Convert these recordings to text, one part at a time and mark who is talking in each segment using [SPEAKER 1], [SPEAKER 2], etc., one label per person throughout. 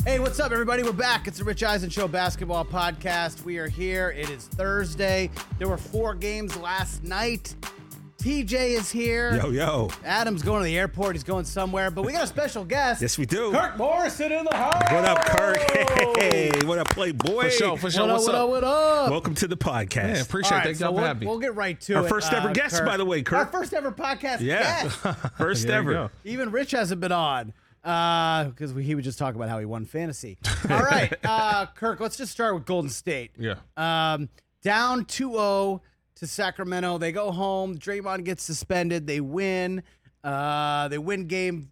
[SPEAKER 1] Hey, what's up, everybody? We're back. It's the Rich Eisen Show basketball podcast. We are here. It is Thursday. There were 4 games last night. TJ is here.
[SPEAKER 2] Yo.
[SPEAKER 1] Adam's going to the airport. He's going somewhere. But we got a special guest.
[SPEAKER 2] Yes, we do.
[SPEAKER 1] Kirk Morrison in the house.
[SPEAKER 2] What up, Kirk? Hey, what up, Playboy?
[SPEAKER 3] For sure.
[SPEAKER 1] What up?
[SPEAKER 2] Welcome to the podcast.
[SPEAKER 3] Yeah, appreciate it. Thank y'all for having me.
[SPEAKER 1] We'll get right to it.
[SPEAKER 2] Our first ever guest,
[SPEAKER 1] Kirk.
[SPEAKER 2] by the way, Kirk.
[SPEAKER 1] Our first ever podcast guest.
[SPEAKER 2] First
[SPEAKER 3] There you
[SPEAKER 2] ever.
[SPEAKER 3] go.
[SPEAKER 1] Even Rich hasn't been on because he would just talk about how he won fantasy. All right, Kirk, let's just start with Golden State.
[SPEAKER 3] Yeah.
[SPEAKER 1] Down 2-0 to Sacramento. They go home. Draymond gets suspended. They win. They win game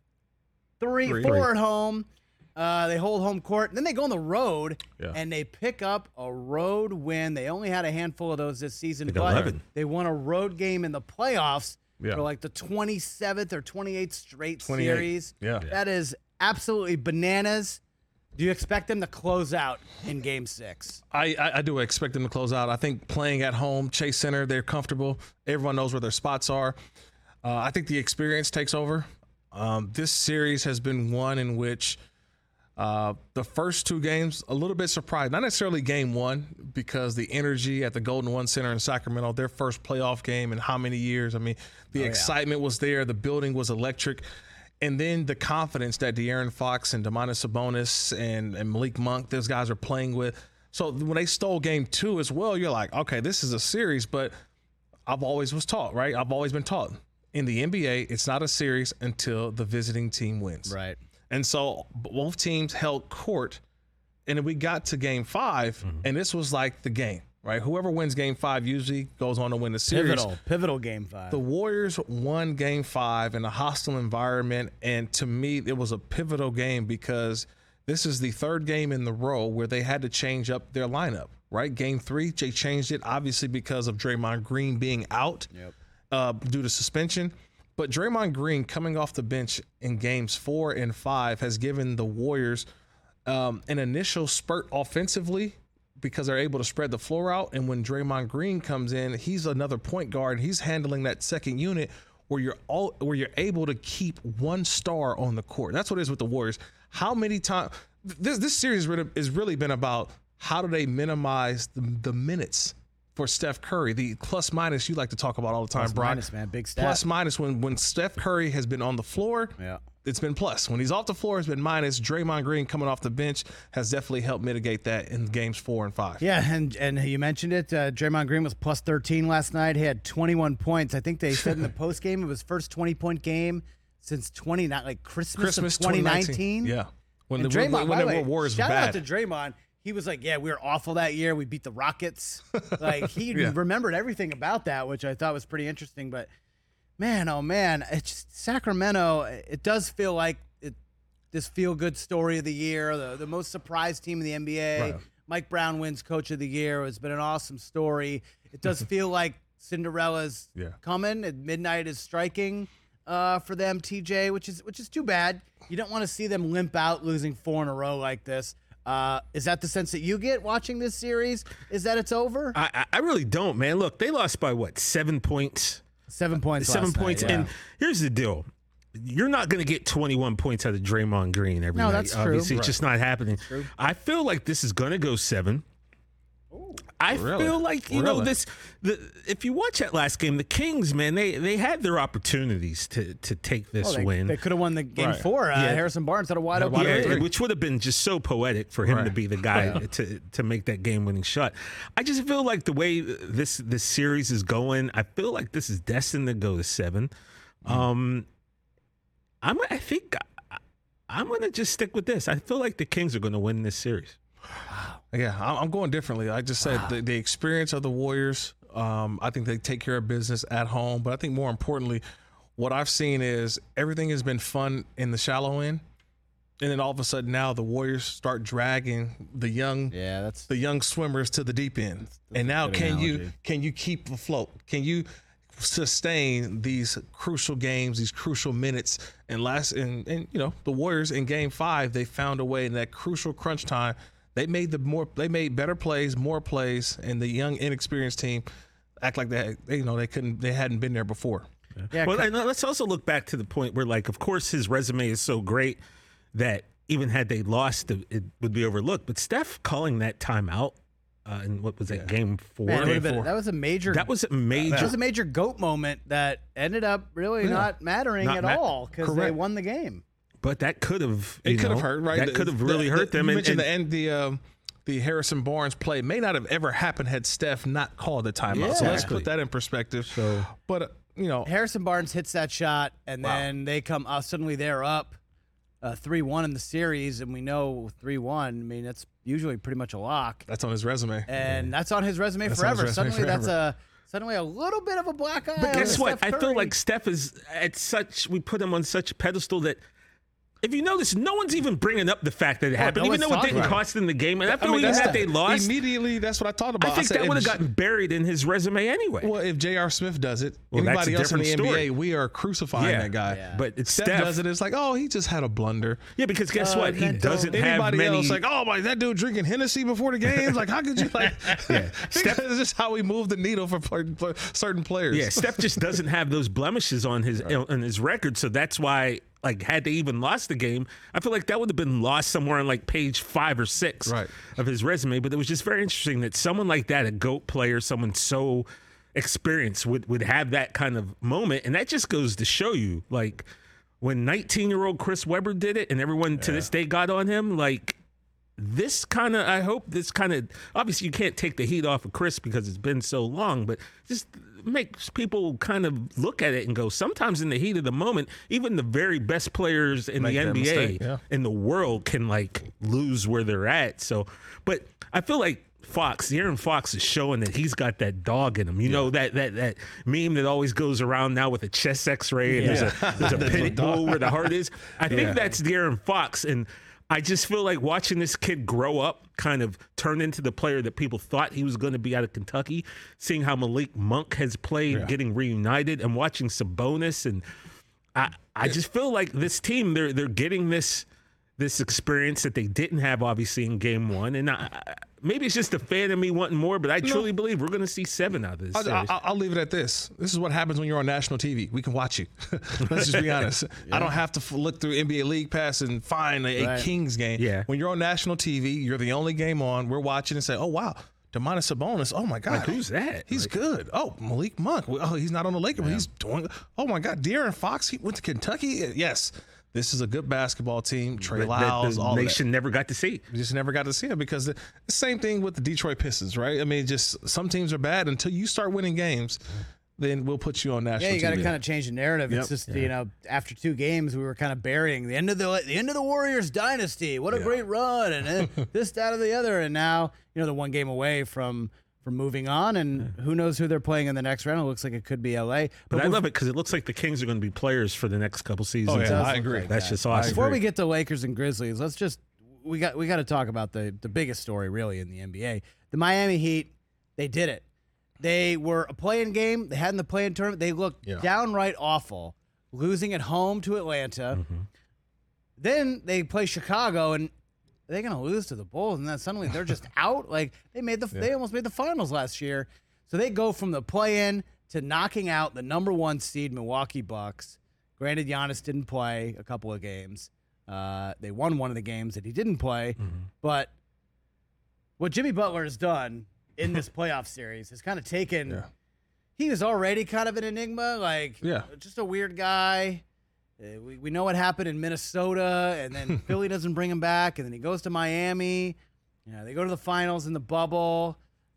[SPEAKER 1] 4 at home. They hold home court. And then they go on the road, and they pick up a road win. They only had a handful of those this season,
[SPEAKER 2] Like
[SPEAKER 1] but
[SPEAKER 2] 11.
[SPEAKER 1] they won a road game in the playoffs
[SPEAKER 3] Yeah.
[SPEAKER 1] for like the 27th or 28th straight
[SPEAKER 3] 28.
[SPEAKER 1] series.
[SPEAKER 3] Yeah.
[SPEAKER 1] That is absolutely bananas. Do you expect them to close out in game 6?
[SPEAKER 3] I do expect them to close out. I think playing at home, Chase Center, they're comfortable. Everyone knows where their spots are. I think the experience takes over. This series has been one in which the first 2 games, a little bit surprised. Not necessarily game 1, because the energy at the Golden One Center in Sacramento, their first playoff game in how many years? I mean, the excitement was there. The building was electric. And then the confidence that De'Aaron Fox and Domantas Sabonis and Malik Monk, those guys are playing with. So when they stole game 2 as well, you're like, okay, this is a series. But I've always was taught, right? I've always been taught in the NBA, it's not a series until the visiting team wins.
[SPEAKER 1] Right.
[SPEAKER 3] And so both teams held court, and then we got to game 5, and this was like the game, right? Whoever wins game 5 usually goes on to win the series.
[SPEAKER 1] Pivotal game 5.
[SPEAKER 3] The Warriors won game 5 in a hostile environment, and to me, it was a pivotal game because this is the 3rd game in the row where they had to change up their lineup, right? Game 3, they changed it, obviously because of Draymond Green being out due to suspension. But Draymond Green coming off the bench in games 4 and 5 has given the Warriors an initial spurt offensively because they're able to spread the floor out. And when Draymond Green comes in, he's another point guard. He's handling that second unit where you're able to keep one star on the court. That's what it is with the Warriors. How many times this series has really been about how do they minimize the minutes for Steph Curry, the plus minus you like to talk about all the time,
[SPEAKER 1] Plus
[SPEAKER 3] Brian.
[SPEAKER 1] minus, man, big stat.
[SPEAKER 3] Plus minus when Steph Curry has been on the floor,
[SPEAKER 1] Yeah.
[SPEAKER 3] it's been plus. When he's off the floor, it's been minus. Draymond Green coming off the bench has definitely helped mitigate that in games 4 and 5.
[SPEAKER 1] Yeah, and you mentioned it. Draymond Green was plus 13 last night. He had 21 points. I think they said in the post game it was first 20-point game since Christmas of 2019.
[SPEAKER 3] Yeah. When
[SPEAKER 1] And
[SPEAKER 3] the
[SPEAKER 1] Draymond, by the way,
[SPEAKER 3] Warriors were
[SPEAKER 1] shout out
[SPEAKER 3] bad.
[SPEAKER 1] to Draymond. He was like, "Yeah, we were awful that year. We beat the Rockets." Like he remembered everything about that, which I thought was pretty interesting. But man, oh man, it's just Sacramento. It does feel like this feel-good story of the year, the most surprised team in the NBA.
[SPEAKER 3] Right.
[SPEAKER 1] Mike Brown wins Coach of the Year. It's been an awesome story. It does feel like Cinderella's coming. And midnight is striking for them, TJ, which is too bad. You don't want to see them limp out, losing 4 in a row like this. Is that the sense that you get watching this series? Is that it's over?
[SPEAKER 2] I really don't, man. Look, they lost by what? 7 points?
[SPEAKER 1] 7 points.
[SPEAKER 2] 7
[SPEAKER 1] last night,
[SPEAKER 2] points.
[SPEAKER 1] yeah.
[SPEAKER 2] And here's the deal. You're not going to get 21 points out of Draymond Green every night.
[SPEAKER 1] No, that's true.
[SPEAKER 2] Obviously, it's just not happening.
[SPEAKER 1] True.
[SPEAKER 2] I feel like this is going to go 7. I
[SPEAKER 3] Really?
[SPEAKER 2] feel like, you know,
[SPEAKER 3] Really?
[SPEAKER 2] if you watch that last game, the Kings, man, they had their opportunities to take this win.
[SPEAKER 1] They could have won the game
[SPEAKER 3] Right.
[SPEAKER 1] 4. Harrison Barnes had a wide open
[SPEAKER 3] wide
[SPEAKER 1] three.
[SPEAKER 3] open
[SPEAKER 2] which would have been just so poetic for him to
[SPEAKER 3] Right.
[SPEAKER 2] be the guy to make that game-winning shot. I just feel like the way this series is going, I feel like this is destined to go to 7. I think I'm going to just stick with this. I feel like the Kings are going to win this series.
[SPEAKER 3] Yeah, I'm going differently. I just said the experience of the Warriors, I think they take care of business at home. But I think more importantly, what I've seen is everything has been fun in the shallow end. And then all of a sudden now the Warriors start dragging the young swimmers to the deep end. And now
[SPEAKER 1] good
[SPEAKER 3] can
[SPEAKER 1] analogy.
[SPEAKER 3] you keep afloat? Can you sustain these crucial games, these crucial minutes? And you know, the Warriors in game 5, they found a way in that crucial crunch time. They made better plays, more plays, and the young inexperienced team act like they hadn't been there before.
[SPEAKER 1] Yeah,
[SPEAKER 2] Well, and let's also look back to the point where, like, of course, his resume is so great that even had they lost, it would be overlooked. But Steph calling that timeout in what was that, game 4?
[SPEAKER 1] Man, that was a major.
[SPEAKER 2] That was a major
[SPEAKER 1] GOAT moment that ended up really not mattering at all because they won the game.
[SPEAKER 2] But that could have
[SPEAKER 3] hurt, right?
[SPEAKER 2] That could have really hurt them.
[SPEAKER 3] You mentioned the Harrison Barnes play may not have ever happened had Steph not called the timeout. Yeah. So let's put that in perspective. But
[SPEAKER 1] Harrison Barnes hits that shot, and then they come suddenly they're up 3-1 in the series, and we know 3-1. I mean, that's usually pretty much a lock.
[SPEAKER 3] That's on his resume,
[SPEAKER 1] and that's on his resume forever. Suddenly a little bit of a black eye.
[SPEAKER 2] But guess what?
[SPEAKER 1] I
[SPEAKER 2] feel like Steph is we put him on such a pedestal that. If you notice, no one's even bringing up the fact that it happened, even though it didn't cost them the game. And after they lost,
[SPEAKER 3] immediately, that's what I thought about.
[SPEAKER 2] I think that would have gotten buried in his resume anyway.
[SPEAKER 3] Well, if J.R. Smith does it, anybody else in the NBA, we are crucifying that guy.
[SPEAKER 2] Yeah. But it's
[SPEAKER 3] Steph does it. It's like, oh, he just had a blunder.
[SPEAKER 2] Yeah, because guess what? He doesn't have
[SPEAKER 3] anybody
[SPEAKER 2] many.
[SPEAKER 3] Else like, oh my, that dude drinking Hennessy before the games. Like, how could you like? Steph is just how we move the needle for certain players.
[SPEAKER 2] Yeah, Steph just doesn't have those blemishes on his record, so that's why. Like, had they even lost the game, I feel like that would have been lost somewhere on like page 5 or 6 of his resume. But it was just very interesting that someone like that, a GOAT player, someone so experienced, would have that kind of moment. And that just goes to show you, like, when 19-year-old Chris Webber did it and everyone to this day got on him, like, I hope this kind of, obviously you can't take the heat off of Chris because it's been so long, but just makes people kind of look at it and go, sometimes in the heat of the moment, even the very best players in the NBA in the world can like lose where they're at. So, but I feel like De'Aaron Fox is showing that he's got that dog in him. You know, that meme that always goes around now with a chest x-ray and there's a pit bull where the heart is. I think that's De'Aaron Fox. And I just feel like watching this kid grow up, kind of turn into the player that people thought he was going to be out of Kentucky, seeing how Malik Monk has played, getting reunited, and watching Sabonis. And I just feel like this team, they're getting this experience that they didn't have, obviously, in game 1. And maybe it's just a fan of me wanting more, but I truly believe we're going to see 7 out of this series.
[SPEAKER 3] I'll leave it at this. This is what happens when you're on national TV. We can watch you. Let's just be honest. I don't have to look through NBA League Pass and find a Kings game.
[SPEAKER 2] Yeah.
[SPEAKER 3] When you're on national TV, you're the only game on. We're watching and say, oh, wow. Domantas Sabonis, oh my God.
[SPEAKER 2] Like, who's that?
[SPEAKER 3] He's good. Oh, Malik Monk. Oh, he's not on the Lakers, but he's doing, oh my God. De'Aaron Fox, he went to Kentucky. Yes. This is a good basketball team. Trey Lyles, all that.
[SPEAKER 2] Nation never got to see.
[SPEAKER 3] We just never got to see it because the same thing with the Detroit Pistons, right? I mean, just some teams are bad until you start winning games. Then we'll put you on national TV.
[SPEAKER 1] Yeah, you got to kind of change the narrative. It's just after 2 games, we were kind of burying the end of the Warriors dynasty. What a great run, and this, that, or the other. And now they're 1 game away from moving on, and who knows who they're playing in the next round. It looks like it could be LA.
[SPEAKER 2] But I love it because it looks like the Kings are going to be players for the next couple seasons.
[SPEAKER 3] Oh, yeah, I agree.
[SPEAKER 2] That's just awesome.
[SPEAKER 1] Before we get to Lakers and Grizzlies, we got to talk about the biggest story really in the NBA. The Miami Heat, they did it. They were a play-in game. They had in the play-in tournament. They looked downright awful, losing at home to Atlanta. Mm-hmm. Then they play Chicago, and they're going to lose to the Bulls, and then suddenly they're just out. Like they almost made the finals last year. So they go from the play-in to knocking out the number 1 seed Milwaukee Bucks. Granted, Giannis didn't play a couple of games. They won one of the games that he didn't play. Mm-hmm. But what Jimmy Butler has done in this playoff series has kind of taken he was already kind of an enigma, just a weird guy. We know what happened in Minnesota, and then Philly doesn't bring him back, and then he goes to Miami. They go to the finals in the bubble.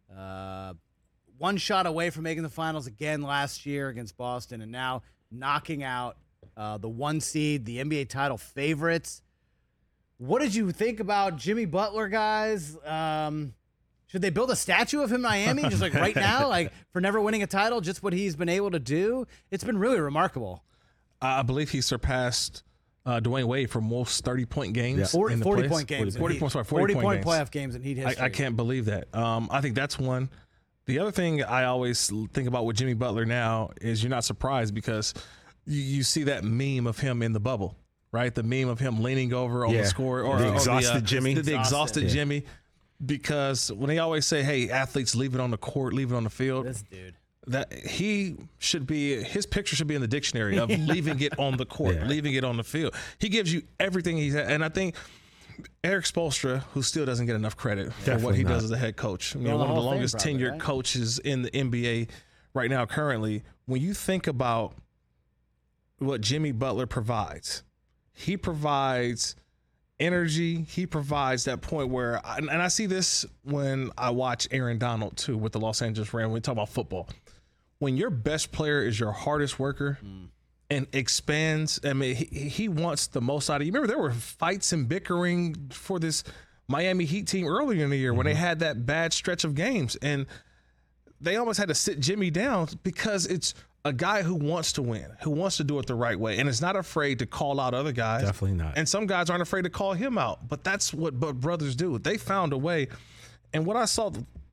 [SPEAKER 1] 1 shot away from making the finals again last year against Boston, and now knocking out the 1 seed, the NBA title favorites. What did you think about Jimmy Butler, guys? Should they build a statue of him in Miami, just like right now, like for never winning a title, just what he's been able to do? It's been really remarkable.
[SPEAKER 3] I believe he surpassed Dwayne Wade for most 30-point games.
[SPEAKER 1] Yeah. 40-point games.
[SPEAKER 3] 40-point
[SPEAKER 1] playoff games in Heat history.
[SPEAKER 3] I can't believe that. I think that's one. The other thing I always think about with Jimmy Butler now is you're not surprised because you see that meme of him in the bubble, right? The meme of him leaning over on the score. Or
[SPEAKER 2] the exhausted Jimmy.
[SPEAKER 3] The exhausted Jimmy. Because when they always say, hey, athletes, leave it on the court, leave it on the field.
[SPEAKER 1] This dude.
[SPEAKER 3] That his picture should be in the dictionary of leaving it on the court, leaving it on the field. He gives you everything he's had. And I think Eric Spoelstra, who still doesn't get enough credit for what he does as a head coach. I mean, one of the longest tenured coaches in the NBA right now currently. When you think about what Jimmy Butler provides, he provides energy. He provides that point where, and I see this when I watch Aaron Donald too with the Los Angeles Rams. When we talk about football, when your best player is your hardest worker and expands, I mean, he wants the most out of you. Remember, there were fights and bickering for this Miami Heat team earlier in the year when they had that bad stretch of games, and they almost had to sit Jimmy down because it's a guy who wants to win, who wants to do it the right way, and is not afraid to call out other guys.
[SPEAKER 2] Definitely not.
[SPEAKER 3] And some guys aren't afraid to call him out, but that's what brothers do. They found a way. And what I saw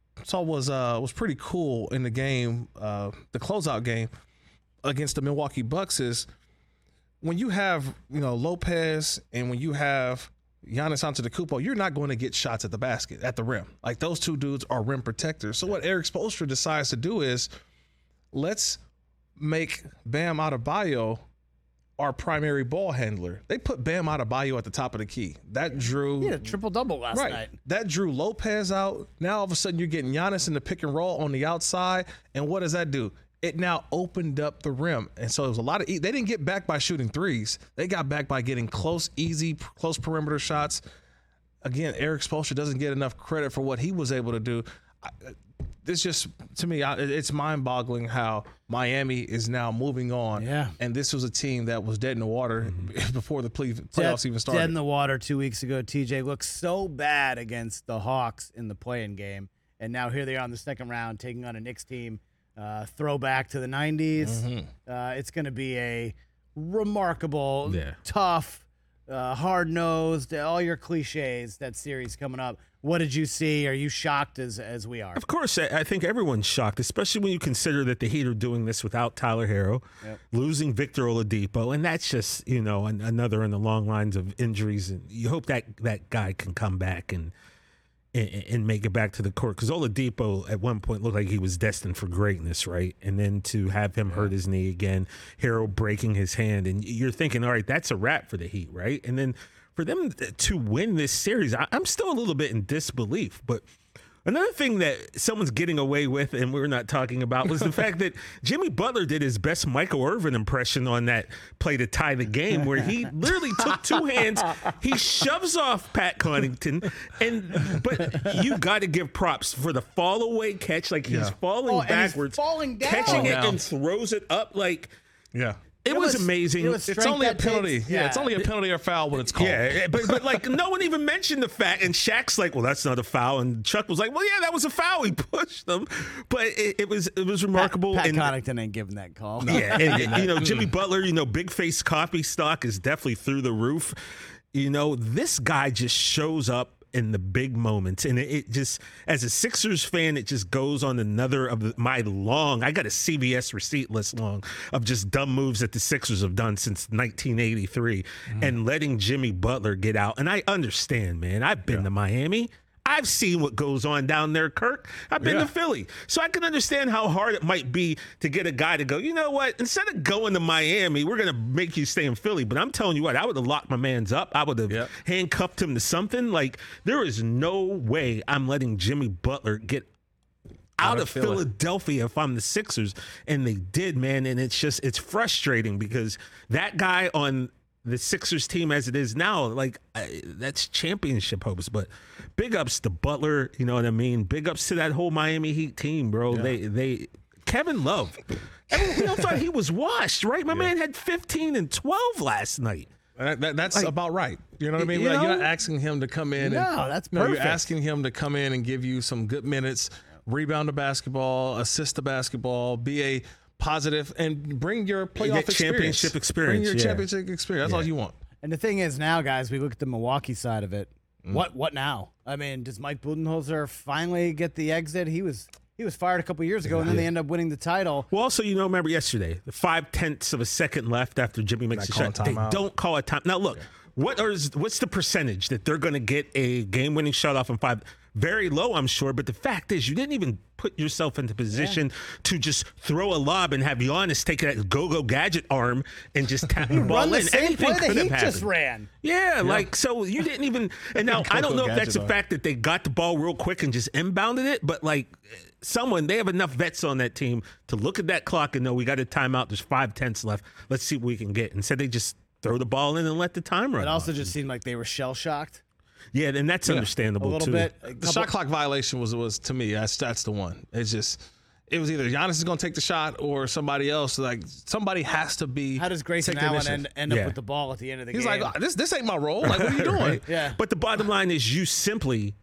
[SPEAKER 3] was pretty cool in the game, the closeout game against the Milwaukee Bucks, is when you have, Lopez and when you have Giannis Antetokounmpo, you're not going to get shots at the basket, at the rim. Like, those two dudes are rim protectors. So what Eric Spoelstra decides to do is, let's make Bam Adebayo our primary ball handler. They put Bam Adebayo at the top of the key. That drew...
[SPEAKER 1] Yeah, triple-double last night.
[SPEAKER 3] That drew Lopez out. Now, all of a sudden, you're getting Giannis in the pick and roll on the outside. And what does that do? It now opened up the rim. And so it was a lot of... They didn't get back by shooting threes. They got back by getting close perimeter shots. Again, Eric Spoelstra doesn't get enough credit for what he was able to do. This just, to me, it's mind-boggling how Miami is now moving on.
[SPEAKER 1] Yeah.
[SPEAKER 3] And this was a team that was dead in the water before the playoffs even started.
[SPEAKER 1] Dead in the water 2 weeks ago. TJ looked so bad against the Hawks in the play-in game. And now here they are in the second round taking on a Knicks team, throwback to the 90s. It's going to be a remarkable, tough, hard-nosed, all your cliches, that series coming up. What did you see? Are you shocked as we are?
[SPEAKER 2] Of course, I think everyone's shocked, especially when you consider that the Heat are doing this without Tyler Herro, losing Victor Oladipo, and that's just, another in the long lines of injuries. And you hope that guy can come back and make it back to the court, because Oladipo at one point looked like he was destined for greatness, right? And then to have him hurt his knee again, Herro breaking his hand, and you're thinking, all right, that's a wrap for the Heat, right? And then for them to win this series, I'm still a little bit in disbelief. But another thing that someone's getting away with, and we're not talking about, was the fact that Jimmy Butler did his best Michael Irvin impression on that play to tie the game, where he literally took two hands, he shoves off Pat Connaughton, but you got to give props for the fall away catch, like he's falling backwards,
[SPEAKER 1] falling down,
[SPEAKER 2] catching it and throws it up like.
[SPEAKER 3] Yeah.
[SPEAKER 2] It was amazing.
[SPEAKER 3] It's only a penalty. It's only a penalty or foul when it's called.
[SPEAKER 2] Yeah, but like no one even mentioned the fact. And Shaq's like, well, that's not a foul. And Chuck was like, well, yeah, that was a foul. He pushed them. But it was remarkable.
[SPEAKER 1] Pat Connaughton ain't giving that call.
[SPEAKER 2] Yeah, and Jimmy Butler, big face coffee stock is definitely through the roof. This guy just shows up in the big moments, and it just, as a Sixers fan, it just goes on another of my long, I got a CBS receipt list long of just dumb moves that the Sixers have done since 1983, and letting Jimmy Butler get out. And I understand, man, I've been to Miami. I've seen what goes on down there, Kirk. I've been to Philly. So I can understand how hard it might be to get a guy to go, you know what, instead of going to Miami, we're going to make you stay in Philly. But I'm telling you what, I would have locked my mans up. I would have handcuffed him to something. Like, there is no way I'm letting Jimmy Butler get out of Philadelphia if I'm the Sixers. And they did, man. And it's frustrating because that guy on the Sixers team as it is now, that's championship hopes. But big ups to Butler, you know what I mean? Big ups to that whole Miami Heat team, bro. Yeah. Kevin Love, everyone thought he was washed, right? My man had 15 and 12 last night.
[SPEAKER 3] That's about right. You know what I mean? You're not asking him to come in.
[SPEAKER 1] That's perfect.
[SPEAKER 3] You're asking him to come in and give you some good minutes, rebound the basketball, assist the basketball, be a positive, and bring your playoff
[SPEAKER 2] championship experience.
[SPEAKER 3] Bring your championship experience. That's all you want.
[SPEAKER 1] And the thing is now, guys, we look at the Milwaukee side of it. What now? I mean, does Mike Budenholzer finally get the exit? He was fired a couple years ago, and then they end up winning the title.
[SPEAKER 2] Well, also, remember yesterday, the 0.5 of a second left after Jimmy makes a shot. They don't call a time. Now, look, what's the percentage that they're going to get a game-winning shot off in very low, I'm sure. But the fact is, you didn't even put yourself into position to just throw a lob and have Giannis take that go-go gadget arm and just tap the ball
[SPEAKER 1] Run the
[SPEAKER 2] in.
[SPEAKER 1] same
[SPEAKER 2] Anything
[SPEAKER 1] play that
[SPEAKER 2] could have
[SPEAKER 1] he
[SPEAKER 2] happened.
[SPEAKER 1] just ran.
[SPEAKER 2] Yeah, like, so you didn't even, and now I don't know if that's the fact that they got the ball real quick and just inbounded it, but like they have enough vets on that team to look at that clock and know we got a timeout, there's 5/10 left, let's see what we can get. Instead they just throw the ball in and let the time run.
[SPEAKER 1] It also just seemed like they were shell-shocked.
[SPEAKER 2] Yeah, and that's understandable
[SPEAKER 1] a little
[SPEAKER 2] too.
[SPEAKER 1] bit.
[SPEAKER 3] The shot clock violation was to me, that's the one. It was either Giannis is going to take the shot or somebody else. Like, somebody has to be.
[SPEAKER 1] How does Grayson Allen end up with the ball at the end of the game?
[SPEAKER 3] He's like, this ain't my role. Like, what are you doing?
[SPEAKER 2] Right?
[SPEAKER 1] Yeah.
[SPEAKER 2] But the bottom line is you simply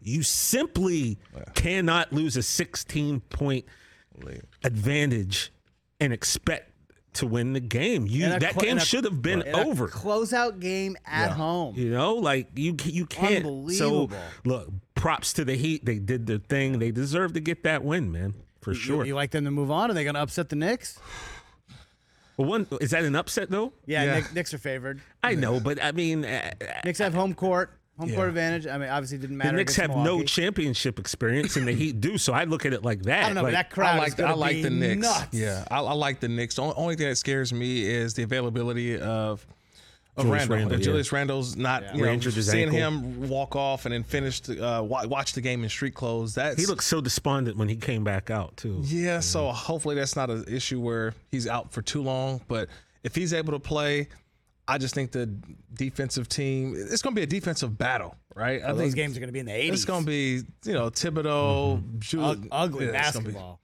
[SPEAKER 2] cannot lose a 16-point advantage and expect to win the game. That game should have been over.
[SPEAKER 1] Closeout game at home.
[SPEAKER 2] You know, like you can't.
[SPEAKER 1] Unbelievable.
[SPEAKER 2] So look, props to the Heat. They did their thing. They deserve to get that win, man. For sure.
[SPEAKER 1] You like them to move on? Are they going to upset the Knicks?
[SPEAKER 2] Well, is that an upset though?
[SPEAKER 1] Yeah. Knicks are favored.
[SPEAKER 2] I know, but I mean,
[SPEAKER 1] Knicks have home court advantage. I mean, obviously, it didn't matter.
[SPEAKER 2] The Knicks have no championship experience, and the Heat do. So I look at it like that.
[SPEAKER 1] I don't know,
[SPEAKER 2] like,
[SPEAKER 1] but that crowd
[SPEAKER 3] I like the Knicks.
[SPEAKER 1] Nuts.
[SPEAKER 3] Yeah, I like the Knicks. The only thing that scares me is the availability of Randle. If Julius Randle's not, seeing him walk off and then finish, watch the game in street clothes.
[SPEAKER 2] He looked so despondent when he came back out too.
[SPEAKER 3] Yeah, so hopefully that's not an issue where he's out for too long. But if he's able to play, I just think the defensive team, it's going to be a defensive battle, right? I think
[SPEAKER 1] those games are going to be in the 80s.
[SPEAKER 3] It's going to be, Thibodeau,
[SPEAKER 1] ugly basketball.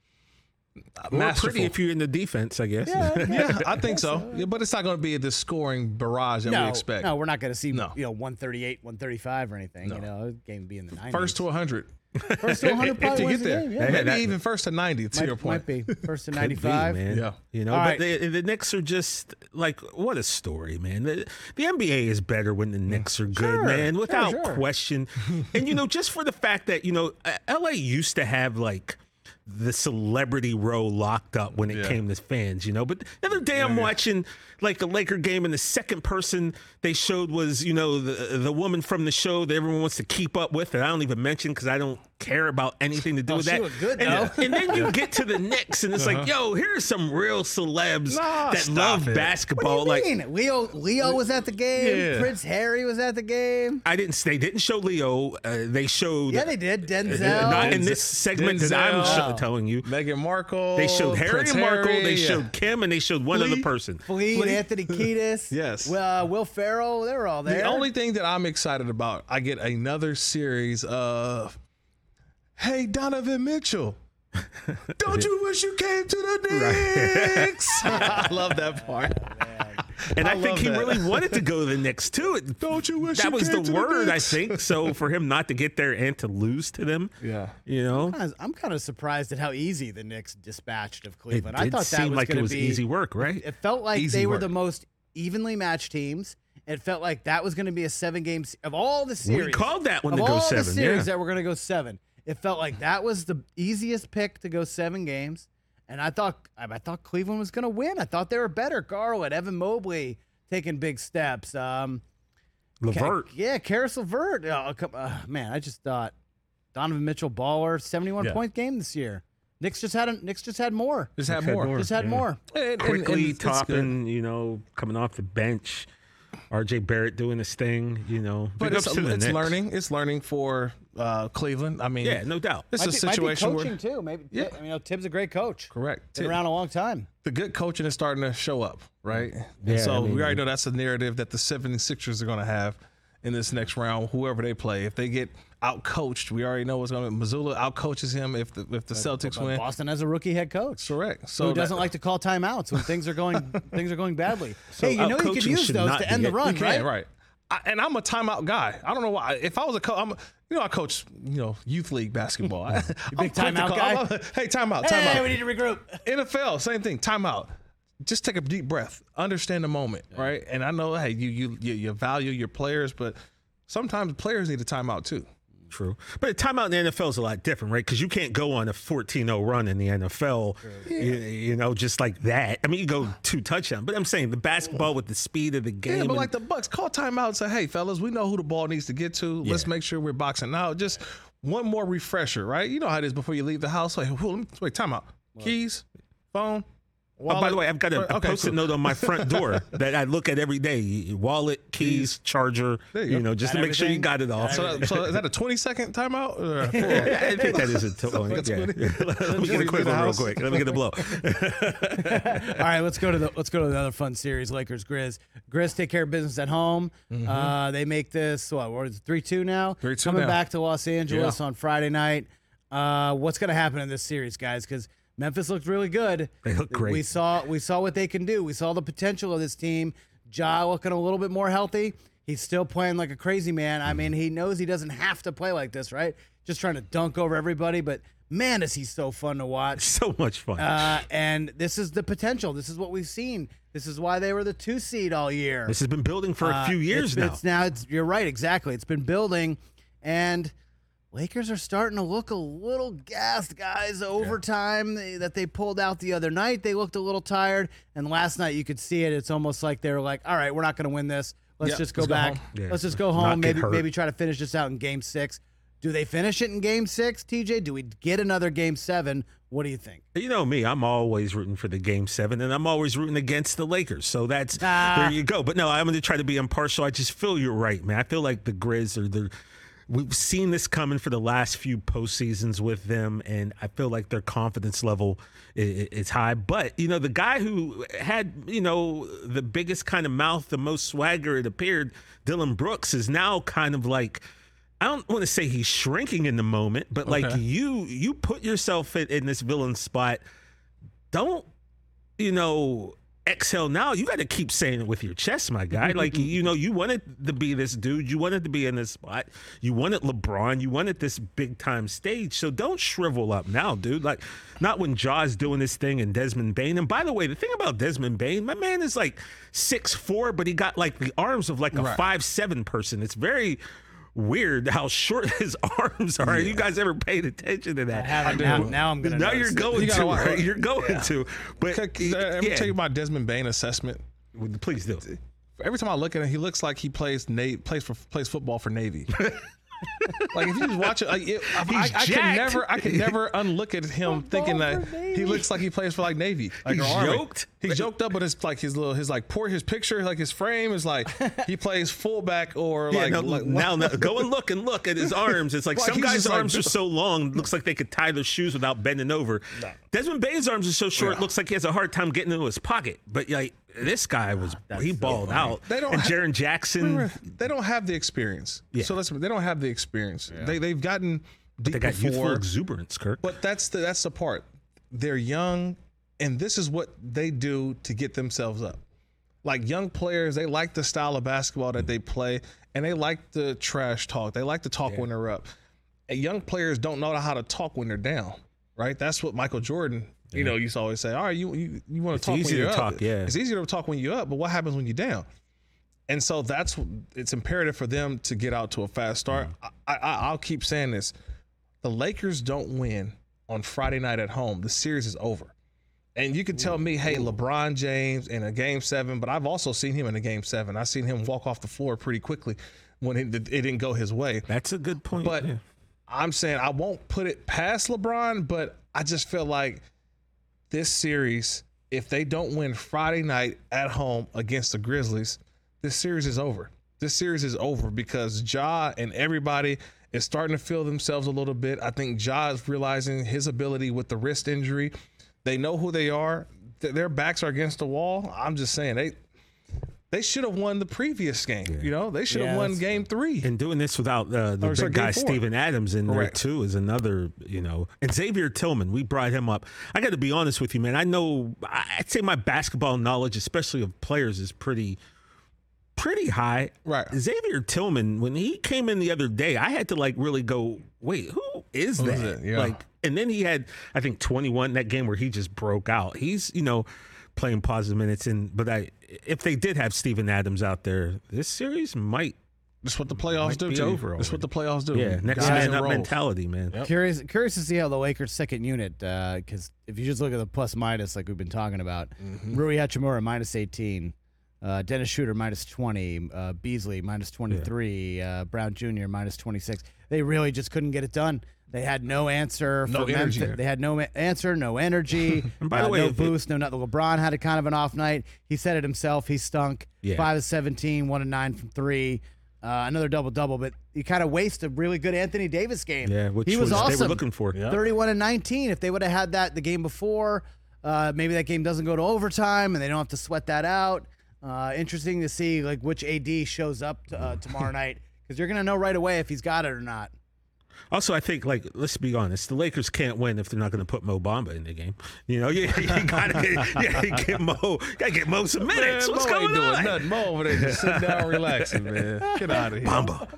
[SPEAKER 2] More pretty if you're in the defense, I guess.
[SPEAKER 3] Yeah, I think so. Yeah, but it's not going to be the scoring barrage that we expect.
[SPEAKER 1] No, we're not going to see 138, 135 or anything. No. The game will be in the 90s.
[SPEAKER 3] First to 100.
[SPEAKER 1] First to 100 probably
[SPEAKER 3] if you
[SPEAKER 1] wins
[SPEAKER 3] get there.
[SPEAKER 1] the game. Yeah.
[SPEAKER 3] Maybe even first to 90, to your point.
[SPEAKER 1] Might be. First to 95.
[SPEAKER 2] Man.
[SPEAKER 3] Yeah.
[SPEAKER 1] All
[SPEAKER 2] but the Knicks are just like, what a story, man. The NBA is better when the Knicks are good, man, without question. And, just for the fact that, LA used to have like the celebrity row locked up when it came to fans, But the other day I'm watching like a Laker game and the second person they showed was, the woman from the show that everyone wants to keep up with that I don't even mention because I don't care about anything to do with that.
[SPEAKER 1] She looked good, though.
[SPEAKER 2] And then you get to the Knicks and it's like, yo, here's some real celebs that love basketball.
[SPEAKER 1] What do you mean? Leo was at the game.
[SPEAKER 3] Yeah.
[SPEAKER 1] Prince Harry was at the game.
[SPEAKER 2] They didn't show Leo. They showed.
[SPEAKER 1] Yeah, they did. Denzel.
[SPEAKER 2] Not in this segment that I'm telling you.
[SPEAKER 3] Meghan Markle.
[SPEAKER 2] They showed Harry
[SPEAKER 3] Prince
[SPEAKER 2] and Markle.
[SPEAKER 3] Harry,
[SPEAKER 2] They showed Kim, and they showed one other person.
[SPEAKER 1] Fleet, Anthony Kiedis.
[SPEAKER 3] Yes.
[SPEAKER 1] Will Ferrell. They were all there.
[SPEAKER 3] The only thing that I'm excited about, I get another series of, hey, Donovan Mitchell, don't you wish you came to the Knicks? I love that part.
[SPEAKER 2] And I think he really wanted to go to the Knicks too.
[SPEAKER 3] Don't you wish
[SPEAKER 2] that
[SPEAKER 3] you
[SPEAKER 2] was
[SPEAKER 3] came
[SPEAKER 2] the
[SPEAKER 3] to
[SPEAKER 2] word,
[SPEAKER 3] the
[SPEAKER 2] I
[SPEAKER 3] Knicks?
[SPEAKER 2] think. So for him not to get there and to lose to them,
[SPEAKER 1] I'm kind of surprised at how easy the Knicks dispatched of Cleveland.
[SPEAKER 2] It did
[SPEAKER 1] I thought that
[SPEAKER 2] seem
[SPEAKER 1] was
[SPEAKER 2] like
[SPEAKER 1] going
[SPEAKER 2] it
[SPEAKER 1] to
[SPEAKER 2] was
[SPEAKER 1] be
[SPEAKER 2] easy work, right?
[SPEAKER 1] It felt like
[SPEAKER 3] Easy
[SPEAKER 1] they were
[SPEAKER 3] work.
[SPEAKER 1] the most evenly matched teams. It felt like that was going to be a 7-game of all the series.
[SPEAKER 2] We called that one
[SPEAKER 1] of
[SPEAKER 2] to go
[SPEAKER 1] all
[SPEAKER 2] 7.
[SPEAKER 1] the series that were going to go 7. It felt like that was the easiest pick to go 7 games, and I thought Cleveland was going to win. I thought they were better. Garland, Evan Mobley taking big steps.
[SPEAKER 2] LeVert.
[SPEAKER 1] Karis LeVert. Man, I just thought Donovan Mitchell baller, 71-point game this year. Knicks just had more.
[SPEAKER 3] Just had more.
[SPEAKER 2] Quickly
[SPEAKER 3] and
[SPEAKER 2] topping, coming off the bench. RJ Barrett doing his thing,
[SPEAKER 3] But
[SPEAKER 2] Big
[SPEAKER 3] it's
[SPEAKER 2] ups to the Knicks.
[SPEAKER 3] learning. It's learning for Cleveland. I mean,
[SPEAKER 2] yeah, no doubt.
[SPEAKER 3] It's a situation
[SPEAKER 1] might be coaching
[SPEAKER 3] where
[SPEAKER 1] too. Maybe. Yeah. Tibbs a great coach.
[SPEAKER 3] Correct.
[SPEAKER 1] Been around a long time.
[SPEAKER 3] The good coaching is starting to show up, right?
[SPEAKER 2] Yeah,
[SPEAKER 3] And so we already know that's a narrative that the 76ers are going to have in this next round, whoever they play. If they get out-coached, we already know what's going to be. Missoula out-coaches him if the Celtics win.
[SPEAKER 1] Boston has a rookie head coach.
[SPEAKER 3] Correct. So
[SPEAKER 1] who doesn't like to call timeouts when things are going badly.
[SPEAKER 2] So
[SPEAKER 1] hey, you
[SPEAKER 2] out-coaching
[SPEAKER 1] can use
[SPEAKER 2] should
[SPEAKER 1] those
[SPEAKER 2] not
[SPEAKER 1] to
[SPEAKER 2] be
[SPEAKER 1] end the
[SPEAKER 2] it.
[SPEAKER 1] run,
[SPEAKER 3] You can,
[SPEAKER 1] right?
[SPEAKER 3] And I'm a timeout guy. I don't know why. If I was a coach, I coach, youth league basketball.
[SPEAKER 1] Big timeout guy?
[SPEAKER 3] Hey, timeout.
[SPEAKER 1] Hey, we need to regroup.
[SPEAKER 3] NFL, same thing. Timeout. Just take a deep breath. Understand the moment, right? And I know, hey, you value your players, but sometimes players need a timeout too.
[SPEAKER 2] True. But a timeout in the NFL is a lot different, right? Because you can't go on a 14-0 run in the NFL, just like that. I mean, you go 2 touchdowns. But I'm saying the basketball with the speed of the game.
[SPEAKER 3] Yeah, but like the Bucks, call timeout and say, hey, fellas, we know who the ball needs to get to. Let's make sure we're boxing out. Just one more refresher, right? You know how it is before you leave the house. Like, wait, time out. Keys, phone. Wallet.
[SPEAKER 2] Oh, by the way, I've got a post-it note on my front door that I look at every day. Wallet, keys, charger, just to make sure you got it all.
[SPEAKER 3] So is that a 20-second timeout?
[SPEAKER 2] I think that is a 20. Let me get a quick one real quick. Let me get the blow.
[SPEAKER 1] All right, let's go to the other fun series, Lakers Grizz. Grizz take care of business at home. They make this, what is it, 3-2 now?
[SPEAKER 3] 3-2
[SPEAKER 1] Coming
[SPEAKER 3] now.
[SPEAKER 1] back to Los Angeles on Friday night. What's going to happen in this series, guys? Because Memphis looked really good.
[SPEAKER 2] They look great.
[SPEAKER 1] We saw what they can do. We saw the potential of this team. Ja looking a little bit more healthy. He's still playing like a crazy man. I mean, he knows he doesn't have to play like this, right? Just trying to dunk over everybody. But man, is he so fun to watch.
[SPEAKER 2] So much fun.
[SPEAKER 1] And this is the potential. This is what we've seen. This is why they were the 2 seed all year.
[SPEAKER 2] This has been building for a few years now.
[SPEAKER 1] You're right, exactly. It's been building. And Lakers are starting to look a little gassed, guys. Overtime that they pulled out the other night, they looked a little tired. And last night, you could see it. It's almost like they were like, all right, we're not going to win this. Let's just go back. Let's just go home. Maybe try to finish this out in Game 6. Do they finish it in Game 6, TJ? Do we get another Game 7? What do you think?
[SPEAKER 2] You know me, I'm always rooting for the Game 7, and I'm always rooting against the Lakers. So that's there you go. But no, I'm going to try to be impartial. I just feel you're right, man. I feel like the Grizz are we've seen this coming for the last few postseasons with them, and I feel like their confidence level is high. But, the guy who had, the biggest kind of mouth, the most swagger, it appeared, Dillon Brooks, is now kind of like, I don't want to say he's shrinking in the moment, but like you put yourself in this villain spot. Don't, exhale now. You got to keep saying it with your chest, my guy. Like, you wanted to be this dude. You wanted to be in this spot. You wanted LeBron. You wanted this big time stage. So don't shrivel up now, dude. Like, not when Ja's doing this thing and Desmond Bane. And by the way, the thing about Desmond Bane, my man is like 6'4", but he got like the arms of like a 5'7" person. It's very weird how short his arms are. You guys ever paid attention to that?
[SPEAKER 1] I haven't. Now I'm gonna.
[SPEAKER 2] Now you're going to. Right? You're going to. But
[SPEAKER 3] let me tell you my Desmond Bane assessment.
[SPEAKER 2] Please do.
[SPEAKER 3] Every time I look at him, he looks like he plays football for Navy. Like if you just watch it, I could never unlook at him thinking that he looks like he plays for like Navy. Like
[SPEAKER 2] he's joked.
[SPEAKER 3] He's joked up, but it's like his picture, like his frame is like he plays fullback or
[SPEAKER 2] now go and look at his arms. It's like some guys' arms are so long, looks like they could tie their shoes without bending over. No. Desmond Bane's arms are so short, it looks like he has a hard time getting into his pocket. But like this guy he balled out. And Jaren Jackson.
[SPEAKER 3] They don't have the experience. Yeah. So they don't have the experience. Yeah. They've gotten deep
[SPEAKER 2] they got
[SPEAKER 3] before,
[SPEAKER 2] youthful exuberance, Kirk.
[SPEAKER 3] But that's the part. They're young, and this is what they do to get themselves up. Like young players, they like the style of basketball that they play, and they like the trash talk. They like to talk when they're up. And young players don't know how to talk when they're down, right? That's what Michael Jordan, used to always say. All right, you want to talk when you're up. It's easier to talk when you're up, but what happens when you're down? And so it's imperative for them to get out to a fast start. I'll keep saying this. The Lakers don't win on Friday night at home. The series is over. And you can tell me, hey, LeBron James in a Game 7, but I've also seen him in a Game 7. I've seen him walk off the floor pretty quickly when it didn't go his way.
[SPEAKER 2] That's a good point.
[SPEAKER 3] But I'm saying I won't put it past LeBron, but I just feel like this series, if they don't win Friday night at home against the Grizzlies, this series is over. This series is over because Ja and everybody is starting to feel themselves a little bit. I think Ja is realizing his ability with the wrist injury. They know who they are. Their backs are against the wall. I'm just saying they should have won the previous game. They should have won Game 3.
[SPEAKER 2] And doing this without the big guy Steven Adams in there too is another. And Xavier Tillman, we brought him up. I got to be honest with you, man. I'd say my basketball knowledge, especially of players, is pretty high.
[SPEAKER 3] Right.
[SPEAKER 2] Xavier Tillman, when he came in the other day, I had to really go, wait, who is that?
[SPEAKER 3] Is it? Yeah.
[SPEAKER 2] And then he had, I think, 21 in that game where he just broke out. He's, playing positive minutes but if they did have Steven Adams out there, this series might.
[SPEAKER 3] That's what the playoffs do. That's what the playoffs do.
[SPEAKER 2] Yeah, next man up mentality, man.
[SPEAKER 1] Yep. Curious to see how the Lakers' second unit, because if you just look at the plus minus like we've been talking about, Rui Hachimura -18. Dennis Schroeder -20, Beasley -23, Brown Jr. -26. They really just couldn't get it done. They had no answer.
[SPEAKER 3] No energy.
[SPEAKER 1] They had no answer, no energy.
[SPEAKER 2] And by the way,
[SPEAKER 1] no boost, no nothing. LeBron had a kind of an off night. He said it himself. He stunk. 5 of 17, 1 of 9 from 3. Another double-double, but you kind of waste a really good Anthony Davis game.
[SPEAKER 2] Yeah, which
[SPEAKER 1] he was awesome.
[SPEAKER 2] They were looking for.
[SPEAKER 1] 31 and 19. If they would have had that the game before, maybe that game doesn't go to overtime and they don't have to sweat that out. Interesting to see like which AD shows up tomorrow night, because you're going to know right away if he's got it or not.
[SPEAKER 2] Also, I think, like, let's be honest, the Lakers can't win if they're not going to put Mo Bamba in the game. You know, you gotta get Mo some minutes. What's going
[SPEAKER 3] doing
[SPEAKER 2] on?
[SPEAKER 3] Nothing. Mo over there just sitting down, relaxing, man. Get out of here.
[SPEAKER 2] Bamba.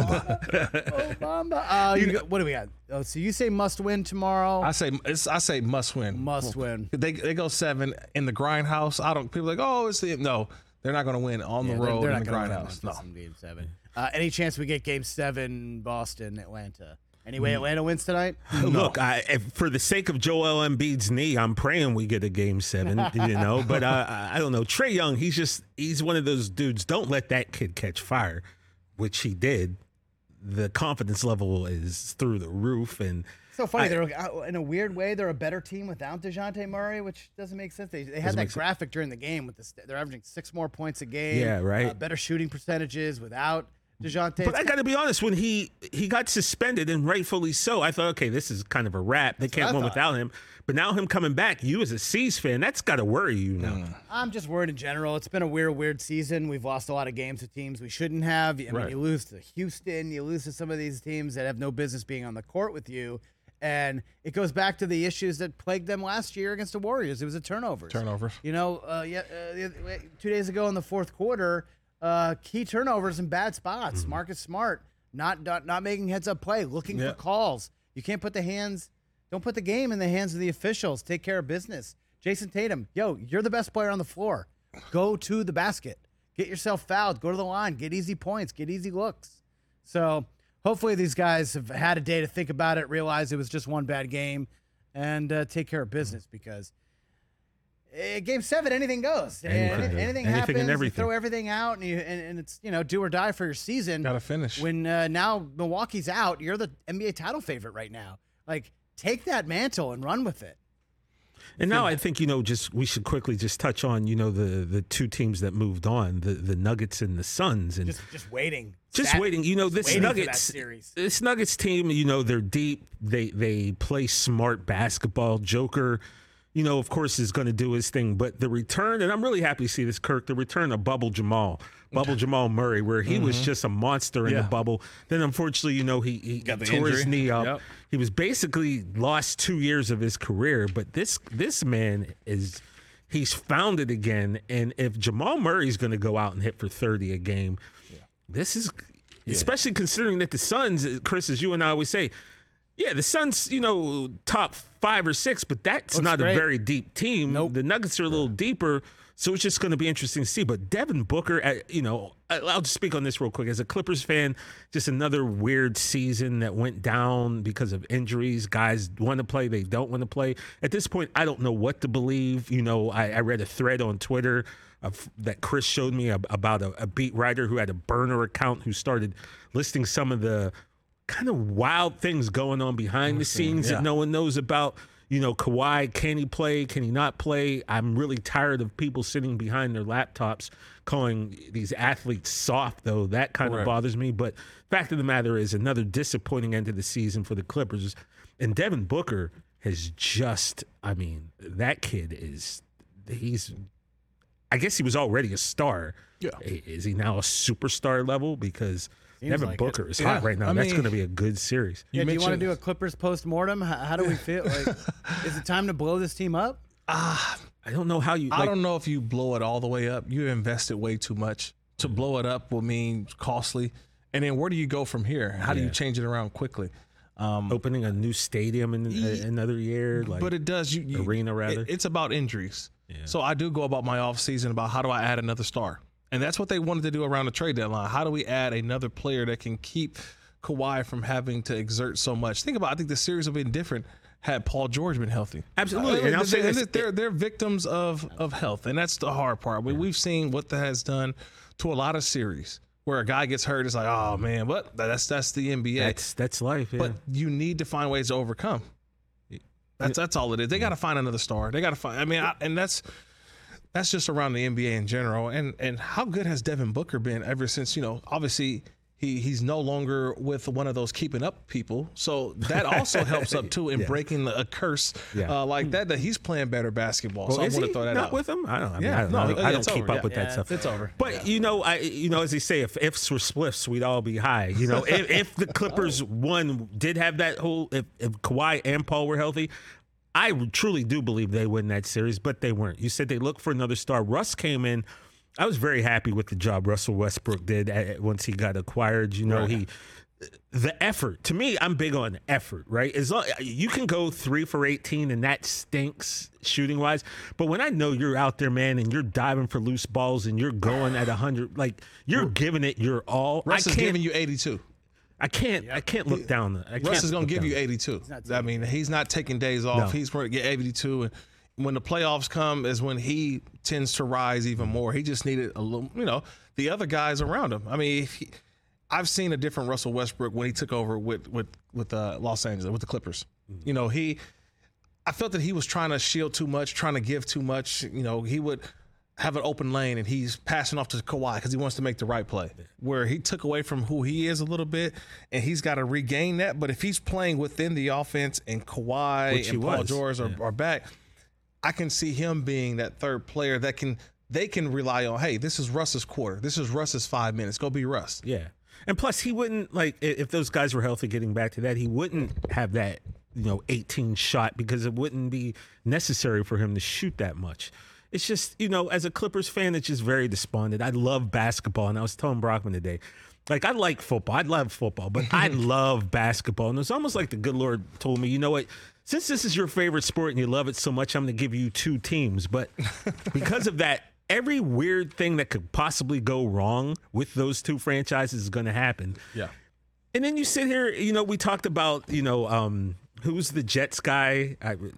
[SPEAKER 1] Oh, Bamba. What do we got? Oh, so you say must win tomorrow?
[SPEAKER 3] I say must win.
[SPEAKER 1] Must win.
[SPEAKER 3] They go 7 in the grindhouse. People are like, oh, no. They're not going to win on the road in the grindhouse. No.
[SPEAKER 1] Game 7. Any chance we get Game 7 Boston Atlanta? Anyway, Atlanta wins tonight?
[SPEAKER 2] No. Look, for the sake of Joel Embiid's knee, I'm praying we get a Game 7, But I don't know. Trae Young, he's one of those dudes. Don't let that kid catch fire, which he did. The confidence level is through the roof. And
[SPEAKER 1] so funny. They're in a weird way, they're a better team without DeJounte Murray, which doesn't make sense. They had that graphic during the game with they're averaging 6 more points a game.
[SPEAKER 2] Yeah, right.
[SPEAKER 1] Better shooting percentages without DeJounte.
[SPEAKER 2] But I got to be honest, when he got suspended, and rightfully so, I thought, okay, this is kind of a wrap. They can't win without him. But now him coming back, you as a C's fan, that's got to worry you now.
[SPEAKER 1] I'm just worried in general. It's been a weird season. We've lost a lot of games to teams we shouldn't have. I mean, you lose to Houston. You lose to some of these teams that have no business being on the court with you. And it goes back to the issues that plagued them last year against the Warriors. It was the turnovers. You know, 2 days ago in the fourth quarter, key turnovers in bad spots. Marcus Smart not making heads-up play, looking for calls. You can't don't put the game in the hands of the officials. Take care of business. Jason Tatum, you're the best player on the floor. Go to the basket. Get yourself fouled. Go to the line. Get easy points. Get easy looks. So hopefully these guys have had a day to think about it, realize it was just one bad game, and take care of business, because Game 7, anything goes. Anything happens.
[SPEAKER 2] And everything.
[SPEAKER 1] You throw everything out, and it's do or die for your season.
[SPEAKER 3] Got to finish.
[SPEAKER 1] When now Milwaukee's out, you're the NBA title favorite right now. Like, take that mantle and run with it.
[SPEAKER 2] And now I think, we should quickly just touch on, the two teams that moved on, the Nuggets and the Suns. And
[SPEAKER 1] just waiting.
[SPEAKER 2] Waiting. This Nuggets team, they're deep. They play smart basketball. Joker, of course, is going to do his thing. But the return, and I'm really happy to see this, Kirk, the return of Bubble Jamal Murray, where he was just a monster in the bubble. Then, unfortunately, he tore his knee up. Yep. He was basically lost 2 years of his career. But this man he's found it again. And if Jamal Murray's going to go out and hit for 30 a game, this is, especially considering that the Suns, Chris, as you and I always say, the Suns, top 5 or 6, but that's not a very deep team.
[SPEAKER 1] Nope.
[SPEAKER 2] The Nuggets are a little deeper, so it's just going to be interesting to see. But Devin Booker, I'll just speak on this real quick. As a Clippers fan, just another weird season that went down because of injuries. Guys want to play, they don't want to play. At this point, I don't know what to believe. I read a thread on Twitter that Chris showed me about a beat writer who had a burner account who started listing some of the kind of wild things going on behind the scenes that no one knows about. Kawhi, can he play? Can he not play? I'm really tired of people sitting behind their laptops calling these athletes soft, though. That kind of bothers me. But fact of the matter is, another disappointing end of the season for the Clippers. And Devin Booker has that kid I guess he was already a star. Yeah. Is he now a superstar level? Because Devin Booker is hot right now. That's going to be a good series.
[SPEAKER 1] Do you want to do a Clippers post-mortem? How do we feel? Is it time to blow this team up?
[SPEAKER 2] I don't know how you...
[SPEAKER 3] I don't know if you blow it all the way up. You invested way too much. To blow it up will mean costly. And then where do you go from here? How do you change it around quickly?
[SPEAKER 2] Opening a new stadium in another year?
[SPEAKER 3] But it does.
[SPEAKER 2] Arena, rather.
[SPEAKER 3] It's about injuries. Yeah. So I do go about my offseason about how do I add another star? And that's what they wanted to do around the trade deadline. How do we add another player that can keep Kawhi from having to exert so much? I think the series have been different had Paul George been healthy.
[SPEAKER 2] Absolutely. And I'll say this,
[SPEAKER 3] they're victims of health, and that's the hard part. We've seen what that has done to a lot of series where a guy gets hurt. It's like, oh man, but that's the NBA.
[SPEAKER 2] That's life. Yeah.
[SPEAKER 3] But you need to find ways to overcome. That's all it is. They got to find another star. They got to find. I mean, and that's just around the NBA in general. And how good has Devin Booker been ever since? Obviously he's no longer with one of those keeping up people. So that also helps up too in breaking a curse like that he's playing better basketball.
[SPEAKER 2] Well,
[SPEAKER 3] so I want to throw that out.
[SPEAKER 2] With him? I don't keep up with that stuff.
[SPEAKER 3] It's over.
[SPEAKER 2] But as they say, if ifs were spliffs, we'd all be high. If the Clippers did have that whole if Kawhi and Paul were healthy, I truly do believe they win that series, but they weren't. You said they looked for another star. Russ came in. I was very happy with the job Russell Westbrook did once he got acquired. The effort. To me, I'm big on effort, right? As long you can go 3 for 18 and that stinks shooting wise, but when I know you're out there, man, and you're diving for loose balls and you're going at 100, like you're giving it your all.
[SPEAKER 3] Russ is giving you 82.
[SPEAKER 2] I can't look down.
[SPEAKER 3] Russ is going to give you 82. I mean, he's not taking days off. No. He's going to get 82 and when the playoffs come is when he tends to rise even more. He just needed a little, the other guys around him. I mean, I've seen a different Russell Westbrook when he took over with Los Angeles, with the Clippers. I felt that he was trying to shield too much, trying to give too much. He would have an open lane and he's passing off to Kawhi because he wants to make the right play. Where he took away from who he is a little bit and he's got to regain that. But if he's playing within the offense and Kawhi and Paul George are back, I can see him being that third player that they can rely on. Hey, this is Russ's quarter. This is Russ's 5 minutes. Go be Russ.
[SPEAKER 2] Yeah. And plus he wouldn't, like, if those guys were healthy, getting back to that, he wouldn't have that, 18 shot because it wouldn't be necessary for him to shoot that much. It's just, as a Clippers fan, it's just very despondent. I love basketball. And I was telling Brockman today, like, I like football. I love football, but I love basketball. And it's almost like the good Lord told me, you know what? Since this is your favorite sport and you love it so much, I'm going to give you 2 teams. But because of that, every weird thing that could possibly go wrong with those 2 franchises is going to happen.
[SPEAKER 3] Yeah.
[SPEAKER 2] And then you sit here, we talked about, who's the Jets guy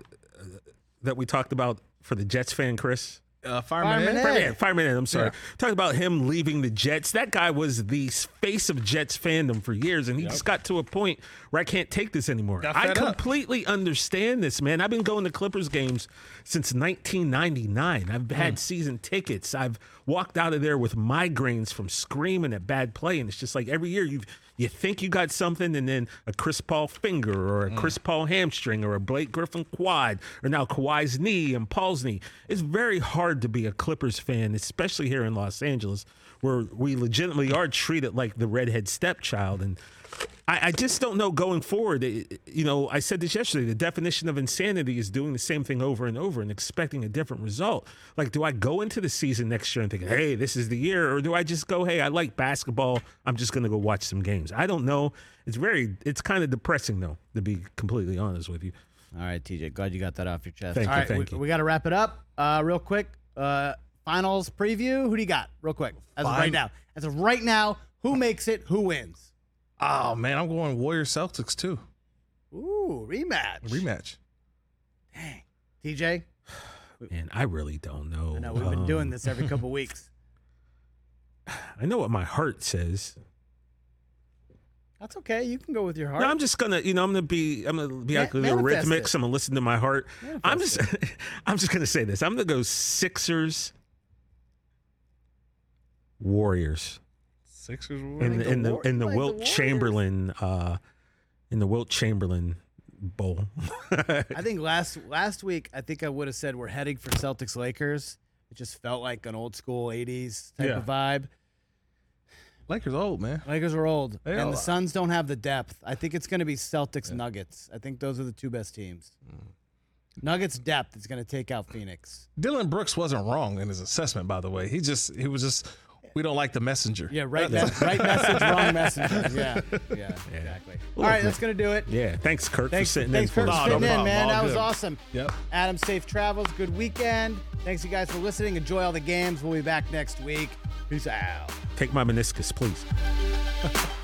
[SPEAKER 2] that we talked about for the Jets fan, Chris?
[SPEAKER 3] Fireman
[SPEAKER 2] Ed, I'm sorry. Yeah. Talking about him leaving the Jets. That guy was the face of Jets fandom for years, and he just got to a point where I can't take this anymore. I completely understand this, man. I've been going to Clippers games since 1999. I've had season tickets. I've walked out of there with migraines from screaming at bad play, and it's just like every year you think you got something, and then a Chris Paul finger or a Chris Paul hamstring or a Blake Griffin quad or now Kawhi's knee and Paul's knee. It's very hard to be a Clippers fan, especially here in Los Angeles, where we legitimately are treated like the redhead stepchild. And I just don't know going forward. I said this yesterday. The definition of insanity is doing the same thing over and over and expecting a different result. Like, do I go into the season next year and think, hey, this is the year? Or do I just go, hey, I like basketball, I'm just going to go watch some games? I don't know. It's kind of depressing, though, to be completely honest with you.
[SPEAKER 1] All right, TJ, glad you got that off your chest.
[SPEAKER 2] Thank you.
[SPEAKER 1] We got to wrap it up real quick. Finals preview. Who do you got? Real quick. As of right now, who makes it? Who wins?
[SPEAKER 3] Oh, man, I'm going Warriors-Celtics, too.
[SPEAKER 1] Ooh, rematch. Dang. TJ?
[SPEAKER 2] Man, I really don't know.
[SPEAKER 1] I know, we've been doing this every couple weeks.
[SPEAKER 2] I know what my heart says.
[SPEAKER 1] That's okay. You can go with your heart.
[SPEAKER 2] No, I'm just gonna, I'm gonna be like the Eurythmics. I'm gonna listen to my heart. I'm just gonna say this. I'm gonna go Sixers, Warriors.
[SPEAKER 3] Sixers
[SPEAKER 2] in the Wilt Chamberlain Bowl.
[SPEAKER 1] I think last week I would have said we're heading for Celtics Lakers. It just felt like an old school 80s type of vibe.
[SPEAKER 3] Lakers old, man.
[SPEAKER 1] Lakers are old. And the Suns don't have the depth. I think it's going to be Celtics Nuggets. I think those are the 2 best teams. Nuggets depth is going to take out Phoenix.
[SPEAKER 3] Dylan Brooks wasn't wrong in his assessment, by the way. He was just we don't like the messenger.
[SPEAKER 1] Yeah, right message, wrong messenger. Yeah, exactly. All right, that's going to do it.
[SPEAKER 2] Yeah, thanks, Kurt, for sitting in.
[SPEAKER 1] Thanks, Kurt, for sitting in, man. That was awesome.
[SPEAKER 3] Yep.
[SPEAKER 1] Adam, safe travels. Good weekend. Thanks, you guys, for listening. Enjoy all the games. We'll be back next week. Peace out.
[SPEAKER 2] Take my meniscus, please.